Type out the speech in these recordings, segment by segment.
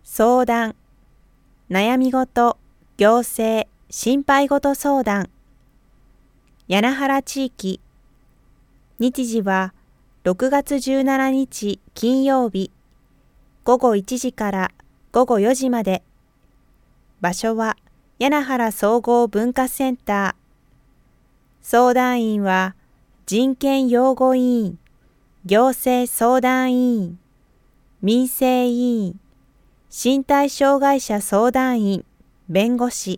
相談、悩み事、行政、心配事相談。柳原地域。日時は6月17日金曜日、午後1時から午後4時まで。場所は柳原総合文化センター。相談員は人権擁護委員、行政相談委員、民生委員、身体障害者相談員、弁護士。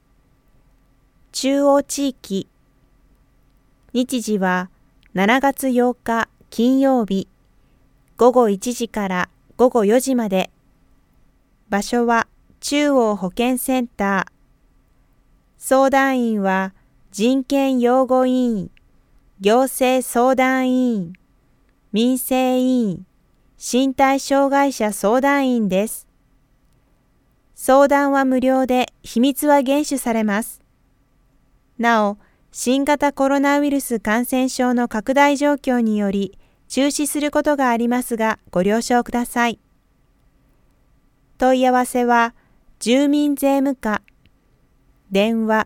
中央地域。日時は7月8日金曜日、午後1時から午後4時まで。場所は中央保健センター。相談員は人権擁護委員、行政相談委員、民生委員、身体障害者相談員です。相談は無料で秘密は厳守されます。なお、新型コロナウイルス感染症の拡大状況により中止することがありますがご了承ください。問い合わせは住民税務課、電話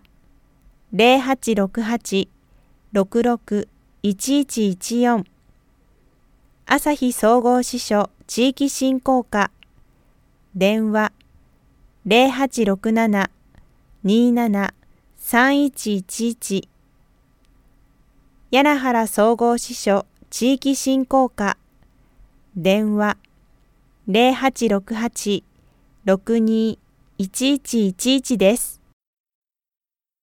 0868-66-1114、朝日総合支所地域振興課、電話0867-27-3111、柳原総合支所地域振興課、電話0868-62-1111です。